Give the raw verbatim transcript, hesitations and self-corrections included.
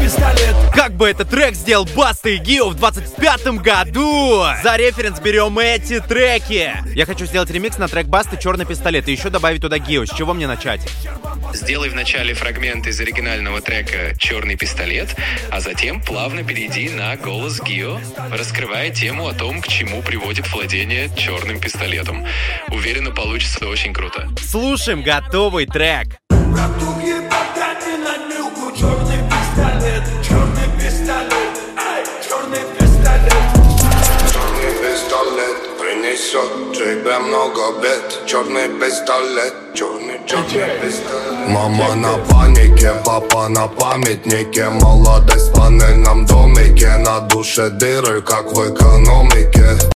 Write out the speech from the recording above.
пистолет. Как бы этот трек сделал Баста и Гио в двадцать пятом году? За референс берем эти треки. Я хочу сделать ремикс на трек Басты «Черный пистолет» и еще добавить туда Гио. С чего мне начать? Сделай вначале фрагмент из оригинального трека «Черный пистолет», а затем плавно перейди на голос Гио, раскрывая тему о том, к чему приводит владение черным пистолетом. Уверена, получится очень круто. Слушаем готовый трек. Братух, ебать, дай мне на нюху. Черный пистолет, черный пистолет, эй, черный пистолет. Черный пистолет принесет тебе много бед. Черный пистолет, черный, черный пистолет. Мама на панике, папа на памятнике. Молодость в панельном домике. На душе дыры, как в экономике.